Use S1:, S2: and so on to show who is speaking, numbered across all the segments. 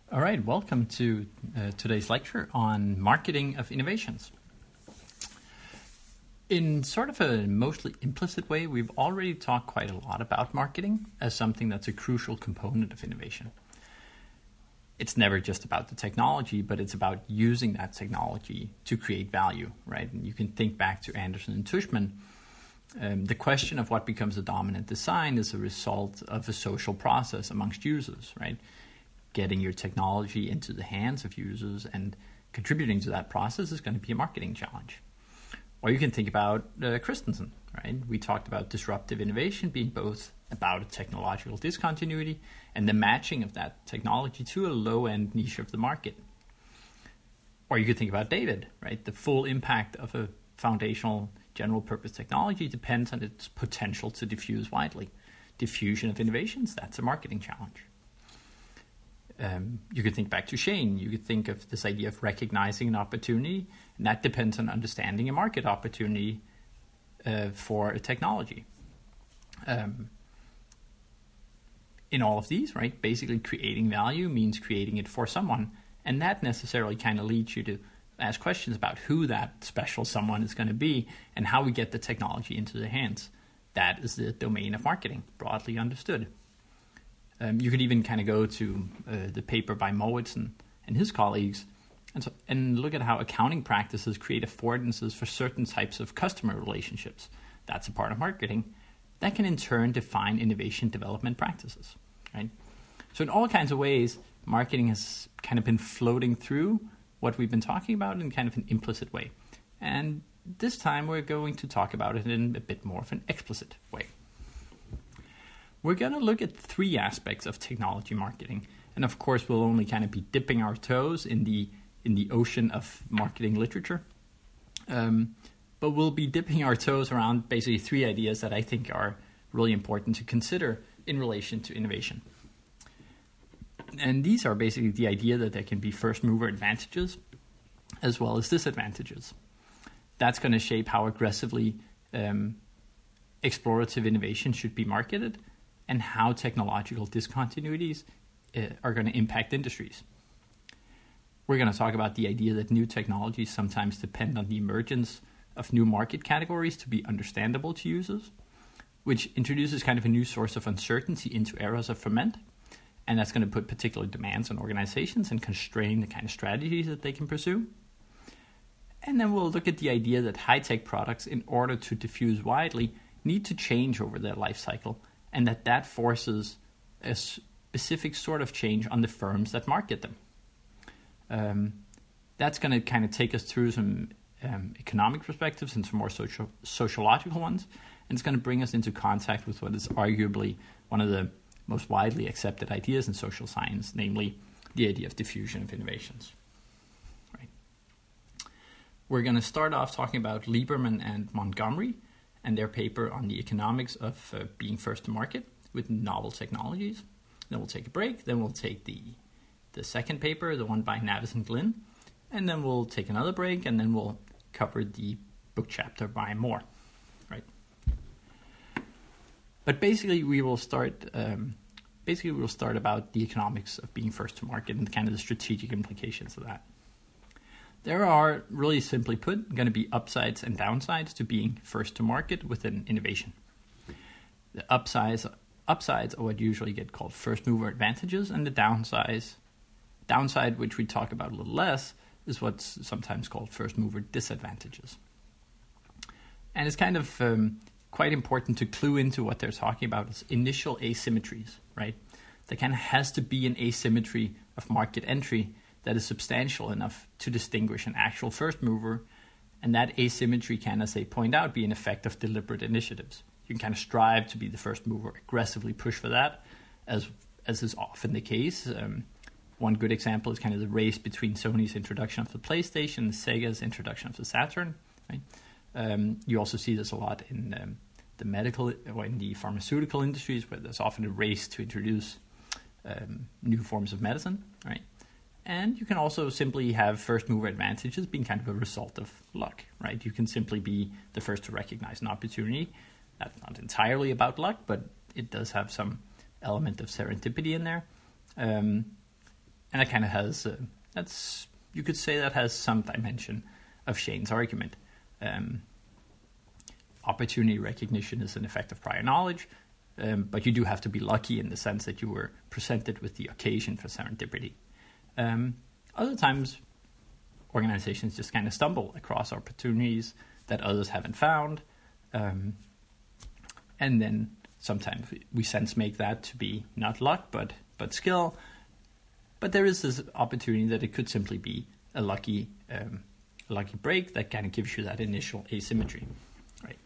S1: All right, welcome to today's lecture on marketing of innovations. In sort of a mostly implicit way, we've already talked quite a lot about marketing as something that's a crucial component of innovation. It's never just about the technology, but it's about using that technology to create value, right? And you can think back to Anderson and Tushman. The question of what becomes a dominant design is a result of a social process amongst users, right? Getting your technology into the hands of users and contributing to that process is going to be a marketing challenge. Or you can think about Christensen, right? We talked about disruptive innovation being both about a technological discontinuity and the matching of that technology to a low-end niche of the market. Or you could think about David, right? The full impact of a foundational general-purpose technology depends on its potential to diffuse widely. Diffusion of innovations, that's a marketing challenge. You could think back to Shane. You could think of this idea of recognizing an opportunity, and that depends on understanding a market opportunity for a technology. In all of these, right, basically creating value means creating it for someone, and that necessarily kind of leads you to ask questions about who that special someone is going to be and how we get the technology into their hands. That is the domain of marketing, broadly understood. You could even kind of go to the paper by Mowitz and his colleagues and look at how accounting practices create affordances for certain types of customer relationships. That's a part of marketing. That can in turn define innovation development practices, right? So in all kinds of ways, marketing has kind of been floating through what we've been talking about in kind of an implicit way. And this time we're going to talk about it in a bit more of an explicit way. We're going to look at three aspects of technology marketing. And of course, we'll only kind of be dipping our toes in the ocean of marketing literature. But we'll be dipping our toes around basically three ideas that I think are really important to consider in relation to innovation. And these are basically the idea that there can be first mover advantages as well as disadvantages. That's going to shape how aggressively explorative innovation should be marketed and how technological discontinuities are going to impact industries. We're going to talk about the idea that new technologies sometimes depend on the emergence of new market categories to be understandable to users, which introduces kind of a new source of uncertainty into eras of ferment, and that's going to put particular demands on organizations and constrain the kind of strategies that they can pursue. And then we'll look at the idea that high-tech products, in order to diffuse widely, need to change over their life cycle, and that forces a specific sort of change on the firms that market them. That's going to kind of take us through some economic perspectives and some more sociological ones, and it's going to bring us into contact with what is arguably one of the most widely accepted ideas in social science, namely the idea of diffusion of innovations. Right. We're going to start off talking about Lieberman and Montgomery and their paper on the economics of being first to market with novel technologies. Then we'll take a break. Then we'll take the second paper, the one by Navis and Glynn. And then we'll take another break, and then we'll cover the book chapter by Moore. Right. But basically, we will start about the economics of being first to market and kind of the strategic implications of that. There are, really simply put, going to be upsides and downsides to being first to market with an innovation. The upsides are what usually get called first mover advantages, and the downside, which we talk about a little less, is what's sometimes called first mover disadvantages. And it's kind of quite important to clue into what they're talking about is initial asymmetries, right? There kind of has to be an asymmetry of market entry that is substantial enough to distinguish an actual first mover, and that asymmetry can, as they point out, be an effect of deliberate initiatives. You can kind of strive to be the first mover, aggressively push for that, as is often the case. One good example is kind of the race between Sony's introduction of the PlayStation and Sega's introduction of the Saturn. Right? You also see this a lot in the medical or in the pharmaceutical industries, where there's often a race to introduce new forms of medicine, right? And you can also simply have first mover advantages being kind of a result of luck, right? You can simply be the first to recognize an opportunity. That's not entirely about luck, but it does have some element of serendipity in there. And And that kind of has, you could say that has some dimension of Shane's argument. Opportunity recognition is an effect of prior knowledge, but you do have to be lucky in the sense that you were presented with the occasion for serendipity. Other times, organizations just kind of stumble across opportunities that others haven't found, and then sometimes we sense make that to be not luck, but skill. But there is this opportunity that it could simply be a lucky break that kind of gives you that initial asymmetry. Right.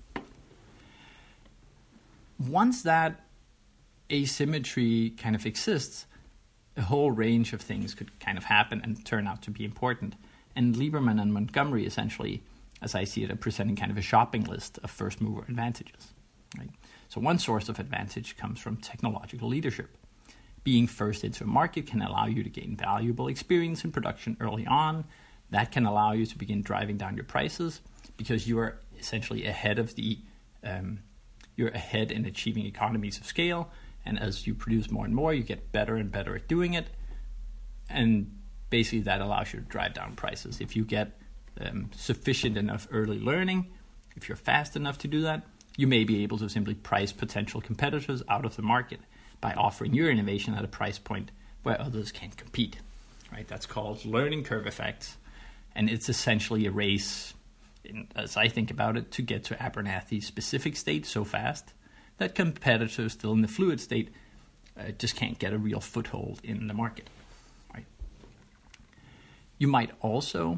S1: Once that asymmetry kind of exists, a whole range of things could kind of happen and turn out to be important. And Lieberman and Montgomery essentially, as I see it, are presenting kind of a shopping list of first mover advantages. Right? So one source of advantage comes from technological leadership. Being first into a market can allow you to gain valuable experience in production early on. That can allow you to begin driving down your prices because you are essentially ahead of you're ahead in achieving economies of scale. And as you produce more and more, you get better and better at doing it. And basically that allows you to drive down prices. If you get sufficient enough early learning, if you're fast enough to do that, you may be able to simply price potential competitors out of the market by offering your innovation at a price point where others can't compete. Right? That's called learning curve effects. And it's essentially a race, as I think about it, to get to Abernathy's specific state so fast that competitors still in the fluid state just can't get a real foothold in the market. Right? You might also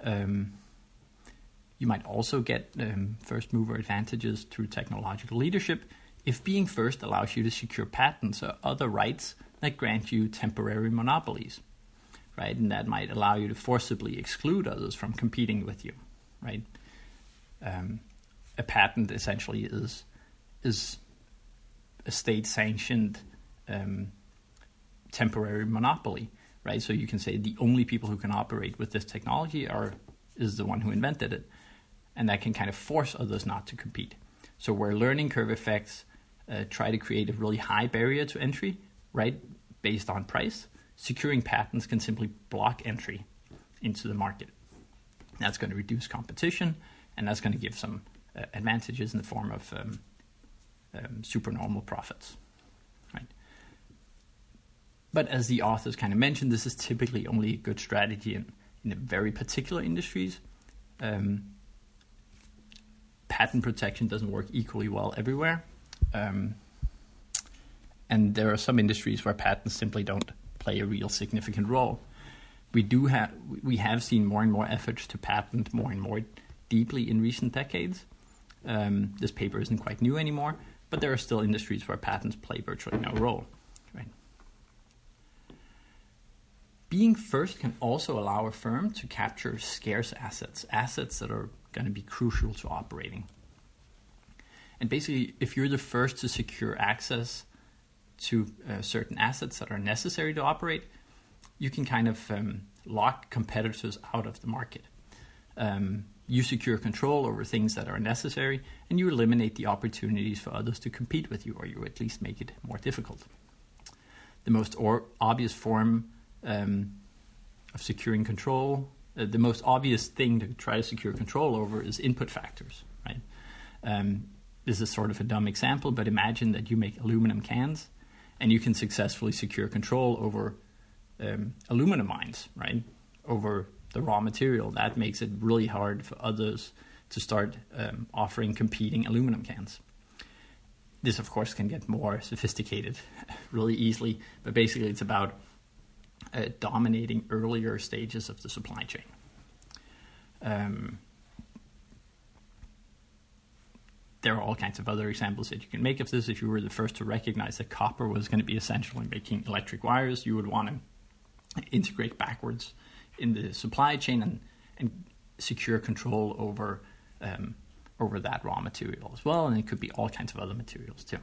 S1: get first mover advantages through technological leadership if being first allows you to secure patents or other rights that grant you temporary monopolies, right? And that might allow you to forcibly exclude others from competing with you, right? A patent essentially is a state-sanctioned temporary monopoly, right? So you can say the only people who can operate with this technology is the one who invented it, and that can kind of force others not to compete. So where learning curve effects try to create a really high barrier to entry, right, based on price, securing patents can simply block entry into the market. That's going to reduce competition, and that's going to give some advantages in the form of supernormal profits, right? But as the authors kind of mentioned, this is typically only a good strategy in very particular industries. Patent protection doesn't work equally well everywhere. And there are some industries where patents simply don't play a real significant role. We have seen more and more efforts to patent more and more deeply in recent decades. This paper isn't quite new anymore, but there are still industries where patents play virtually no role. Right? Being first can also allow a firm to capture scarce assets that are going to be crucial to operating. And basically, if you're the first to secure access to certain assets that are necessary to operate, you can kind of lock competitors out of the market. You secure control over things that are necessary, and you eliminate the opportunities for others to compete with you, or you at least make it more difficult. The most obvious form of securing control, the most obvious thing to try to secure control over is input factors, right? This is sort of a dumb example, but imagine that you make aluminum cans, and you can successfully secure control over aluminum mines, right? Over the raw material. That makes it really hard for others to start offering competing aluminum cans. This, of course, can get more sophisticated really easily, but basically it's about dominating earlier stages of the supply chain. There are all kinds of other examples that you can make of this. If you were the first to recognize that copper was going to be essential in making electric wires, you would want to integrate backwards in the supply chain and secure control over that raw material as well. And it could be all kinds of other materials too.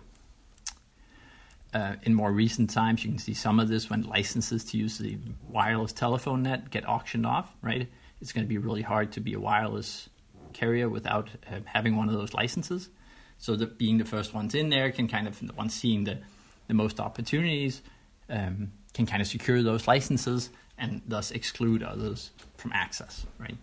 S1: In more recent times, you can see some of this when licenses to use the wireless telephone net get auctioned off, right? It's going to be really hard to be a wireless carrier without having one of those licenses. So being the first ones in there can kind of, the ones seeing the most opportunities, can kind of secure those licenses and thus exclude others from access, right?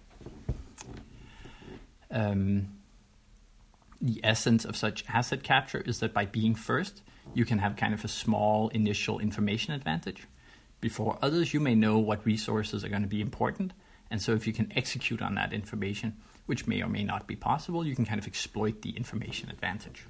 S1: The essence of such asset capture is that by being first, you can have kind of a small initial information advantage. Before others, you may know what resources are going to be important, and so if you can execute on that information, which may or may not be possible, you can kind of exploit the information advantage.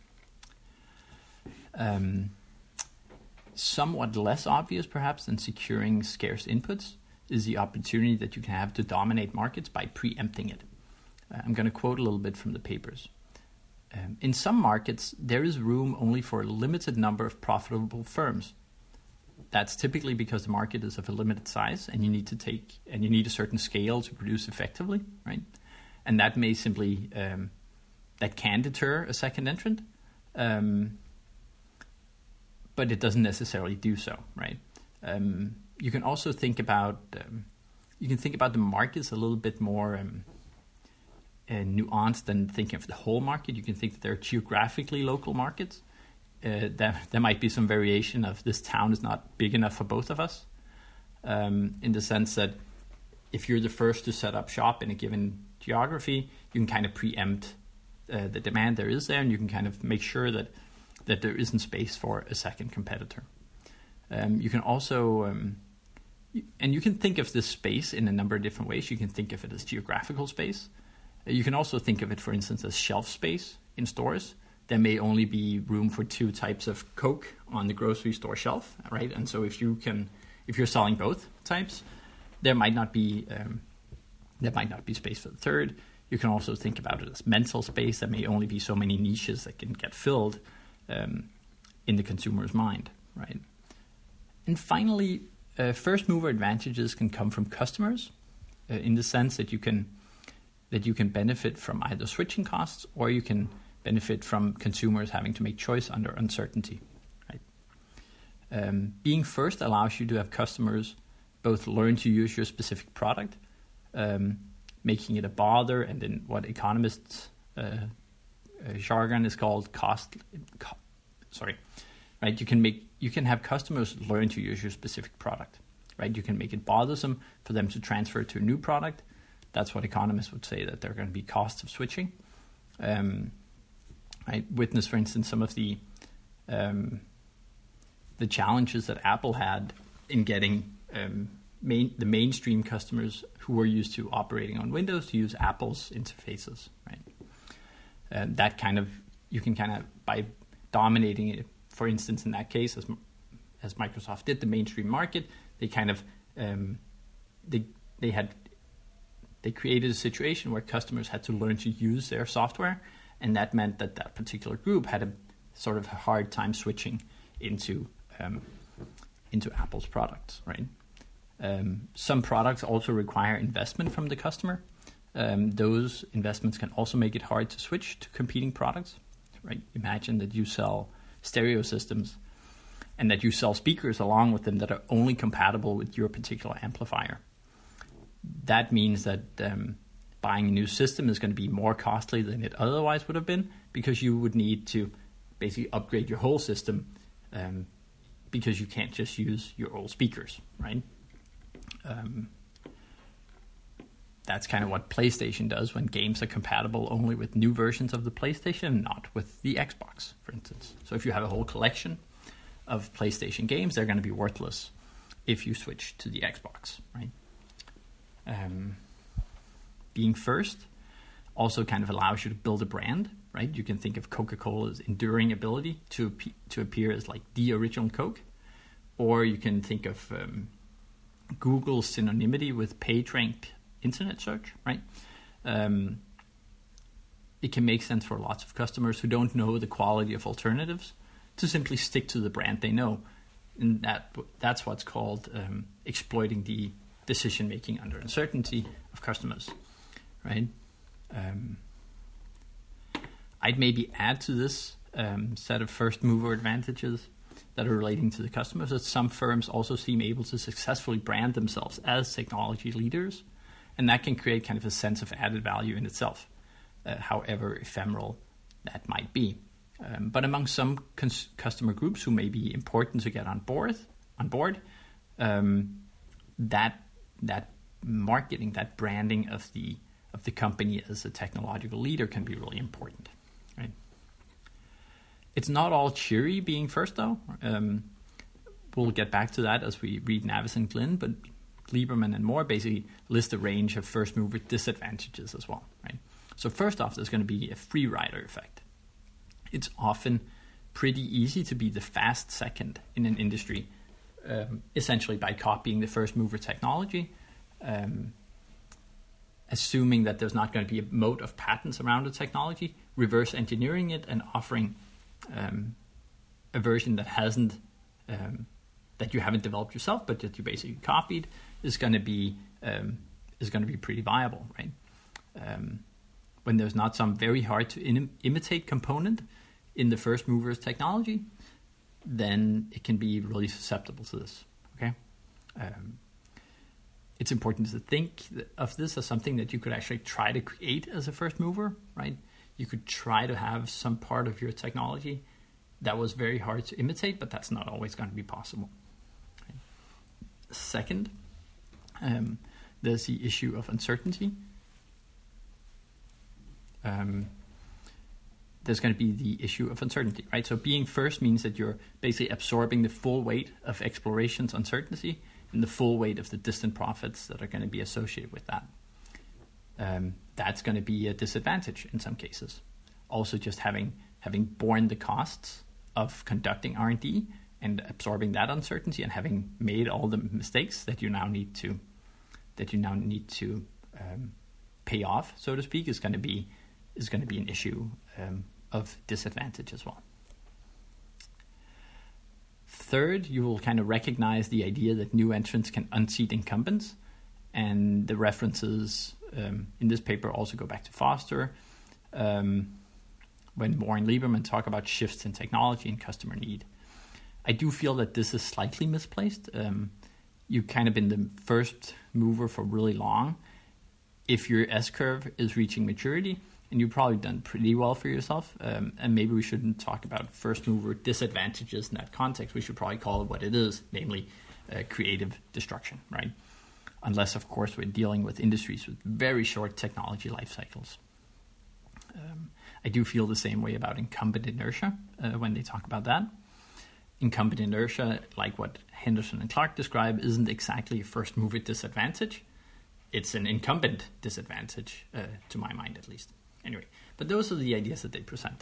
S1: Somewhat less obvious, perhaps, than securing scarce inputs is the opportunity that you can have to dominate markets by preempting it. I'm going to quote a little bit from the papers. In some markets, there is room only for a limited number of profitable firms. That's typically because the market is of a limited size, and you need a certain scale to produce effectively, right? And that may simply that can deter a second entrant, but it doesn't necessarily do so, right? You can also think about the markets a little bit more nuanced than thinking of the whole market. You can think that there are geographically local markets. There might be some variation of this town is not big enough for both of us, in the sense that if you're the first to set up shop in a given geography, you can kind of preempt the demand there is there, and you can kind of make sure that there isn't space for a second competitor. You can also, and you can think of this space in a number of different ways. You can think of it as geographical space. You can also think of it, for instance, as shelf space in stores. There may only be room for 2 types of Coke on the grocery store shelf, right? And so if you're selling both types, there might not be space for the third. You can also think about it as mental space. There may only be so many niches that can get filled in the consumer's mind, right? And finally, first mover advantages can come from customers, in the sense that you can benefit from either switching costs, or you can benefit from consumers having to make choice under uncertainty, right? Being first allows you to have customers both learn to use your specific product, making it a bother, and in what economists jargon is called right? You can have customers learn to use your specific product, right? You can make it bothersome for them to transfer to a new product. That's what economists would say, that there are going to be costs of switching. I witnessed, for instance, some of the challenges that Apple had in getting the mainstream customers who were used to operating on Windows to use Apple's interfaces, right? That kind of, you can kind of, by dominating it, for instance, in that case, as Microsoft did, the mainstream market, they kind of they created a situation where customers had to learn to use their software, and that meant that particular group had a sort of a hard time switching into Apple's products, right? Some products also require investment from the customer. Those investments can also make it hard to switch to competing products, right? Imagine that you sell stereo systems and that you sell speakers along with them that are only compatible with your particular amplifier. That means that buying a new system is going to be more costly than it otherwise would have been, because you would need to basically upgrade your whole system, because you can't just use your old speakers, right? That's kind of what PlayStation does when games are compatible only with new versions of the PlayStation, not with the Xbox, for instance. So if you have a whole collection of PlayStation games, they're going to be worthless if you switch to the Xbox, right? Being first also kind of allows you to build a brand, right? You can think of Coca-Cola's enduring ability to appear as like the original Coke, or you can think of Google's synonymity with PageRank internet search, right? It can make sense for lots of customers who don't know the quality of alternatives to simply stick to the brand they know, and that's what's called exploiting the decision-making under uncertainty of customers, right? I'd maybe add to this set of first-mover advantages that are relating to the customers that some firms also seem able to successfully brand themselves as technology leaders, and that can create kind of a sense of added value in itself, however ephemeral that might be. But among some customer groups who may be important to get on board on board, that marketing, that branding of the company as a technological leader can be really important, right? It's not all cheery being first, though. We'll get back to that as we read Navis and Glynn, but Lieberman and Moore basically list a range of first mover disadvantages as well, right? So first off, there's going to be a free rider effect. It's often pretty easy to be the fast second in an industry, essentially by copying the first mover technology, assuming that there's not going to be a moat of patents around the technology, reverse engineering it, and offering a version that hasn't that you haven't developed yourself, but that you basically copied, is going to be pretty viable, right? When there's not some very hard to imitate component in the first mover's technology, then it can be really susceptible to this. Okay, it's important to think of this as something that you could actually try to create as a first mover, right? You could try to have some part of your technology that was very hard to imitate, but that's not always going to be possible. Okay. Second, there's the issue of uncertainty. There's going to be the issue of uncertainty, right? So being first means that you're basically absorbing the full weight of exploration's uncertainty and the full weight of the distant profits that are going to be associated with that. That's going to be a disadvantage in some cases. Also, just having borne the costs of conducting R&D and absorbing that uncertainty and having made all the mistakes that you now need to pay off, so to speak, is going to be an issue of disadvantage as well. Third, you will kind of recognize the idea that new entrants can unseat incumbents, and the references in this paper also go back to Foster, when Moore and Lieberman talk about shifts in technology and customer need. I do feel that this is slightly misplaced. You've kind of been the first mover for really long. If your S-curve is reaching maturity, and you've probably done pretty well for yourself, and maybe we shouldn't talk about first mover disadvantages in that context. We should probably call it what it is, namely creative destruction, right? Unless, of course, we're dealing with industries with very short technology life cycles. I do feel the same way about incumbent inertia when they talk about that. Incumbent inertia, like what Henderson and Clark describe, isn't exactly a first mover disadvantage. It's an incumbent disadvantage, to my mind at least. Anyway, but those are the ideas that they present.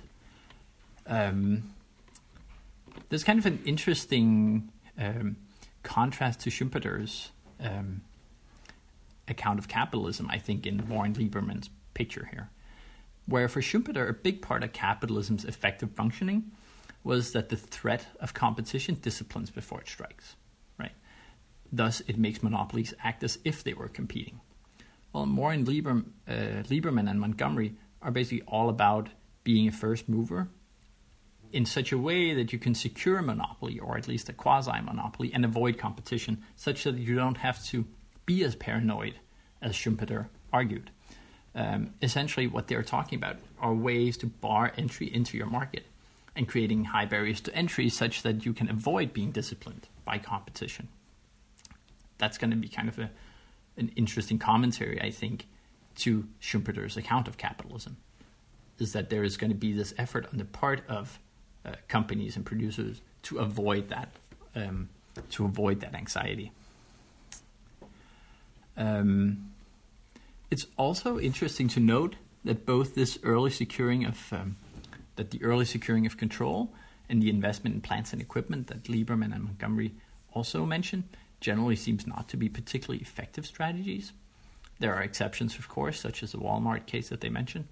S1: There's kind of an interesting contrast to Schumpeter's account of capitalism, I think, in Moore and Lieberman's picture here, where for Schumpeter, a big part of capitalism's effective functioning was that the threat of competition disciplines before it strikes, right? Thus, it makes monopolies act as if they were competing. Well, Moore and Lieberman and Montgomery are basically all about being a first mover in such a way that you can secure a monopoly, or at least a quasi-monopoly, and avoid competition, such that you don't have to be as paranoid as Schumpeter argued. Essentially, what they're talking about are ways to bar entry into your market and creating high barriers to entry such that you can avoid being disciplined by competition. That's going to be kind of an interesting commentary, I think, to Schumpeter's account of capitalism, is that there is going to be this effort on the part of companies and producers to avoid that anxiety. It's also interesting to note that both this early securing of control and the investment in plants and equipment that Lieberman and Montgomery also mention generally seems not to be particularly effective strategies. There are exceptions, of course, such as the Walmart case that they mention.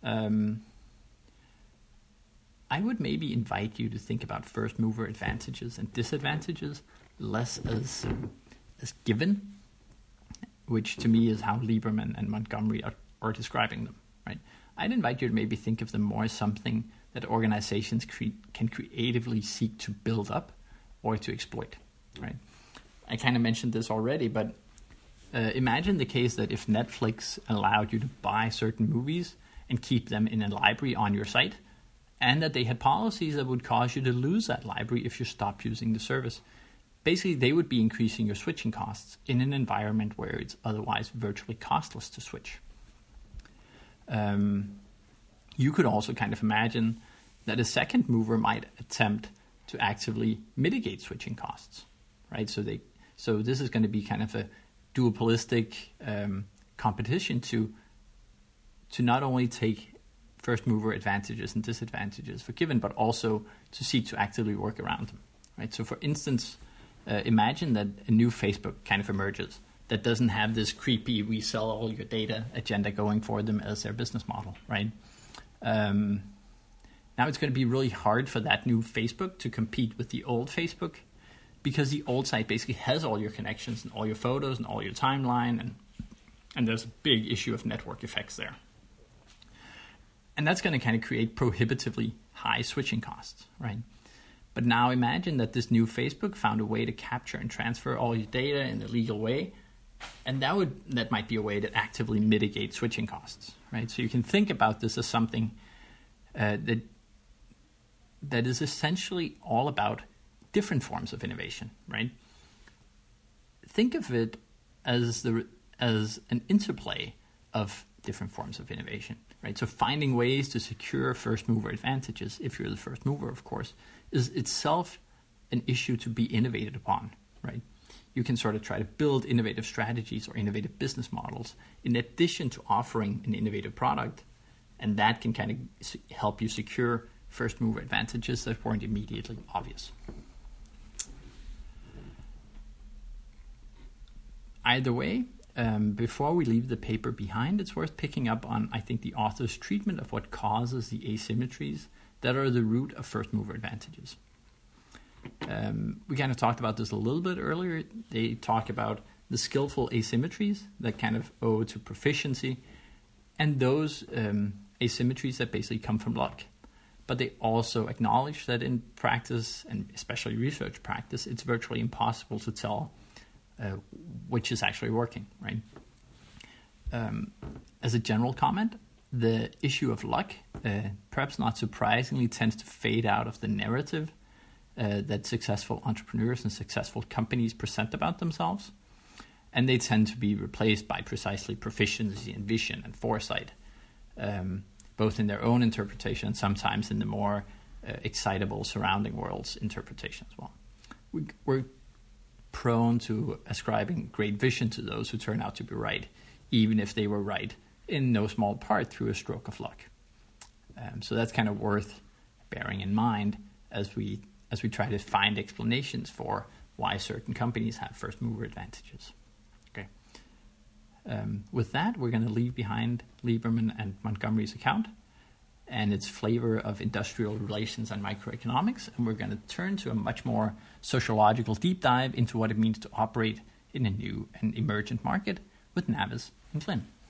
S1: I would maybe invite you to think about first mover advantages and disadvantages less as given, which to me is how Lieberman and Montgomery are describing them, right? I'd invite you to maybe think of them more as something that organizations can creatively seek to build up or to exploit, right? I kind of mentioned this already, but imagine the case that if Netflix allowed you to buy certain movies and keep them in a library on your site, and that they had policies that would cause you to lose that library if you stopped using the service. basically they would be increasing your switching costs in an environment where it's otherwise virtually costless to switch. You could also kind of imagine that a second mover might attempt to actively mitigate switching costs, right? So this is going to be kind of a duopolistic competition to not only take first mover advantages and disadvantages for given, but also to seek to actively work around them, right? So for instance, imagine that a new Facebook kind of emerges that doesn't have this creepy "we sell all your data" agenda going for them as their business model, right? Now it's going to be really hard for that new Facebook to compete with the old Facebook, because the old site basically has all your connections and all your photos and all your timeline, and there's a big issue of network effects there. And that's going to kind of create prohibitively high switching costs, right? But now imagine that this new Facebook found a way to capture and transfer all your data in a legal way, and that might be a way to actively mitigate switching costs, right? So you can think about this as something that is essentially all about different forms of innovation, right? Think of it as an interplay of different forms of innovation, right? So finding ways to secure first mover advantages, if you're the first mover, of course, is itself an issue to be innovated upon, right? You can sort of try to build innovative strategies or innovative business models in addition to offering an innovative product, and that can kind of help you secure first mover advantages that weren't immediately obvious. Either way, before we leave the paper behind, it's worth picking up on, I think, the author's treatment of what causes the asymmetries that are the root of first mover advantages. We kind of talked about this a little bit earlier. They talk about the skillful asymmetries that kind of owe to proficiency, and those asymmetries that basically come from luck. But they also acknowledge that in practice, and especially research practice, it's virtually impossible to tell which is actually working, right? As a general comment, the issue of luck, perhaps not surprisingly, tends to fade out of the narrative that successful entrepreneurs and successful companies present about themselves. And they tend to be replaced by precisely proficiency and vision and foresight, both in their own interpretation and sometimes in the more excitable surrounding world's interpretation as well. We're prone to ascribing great vision to those who turn out to be right, even if they were right in no small part through a stroke of luck. So that's kind of worth bearing in mind as we try to find explanations for why certain companies have first mover advantages. Okay. With that, we're going to leave behind Lieberman and Montgomery's account and its flavor of industrial relations and microeconomics, and we're going to turn to a much more sociological deep dive into what it means to operate in a new and emergent market with Navis and Glynn.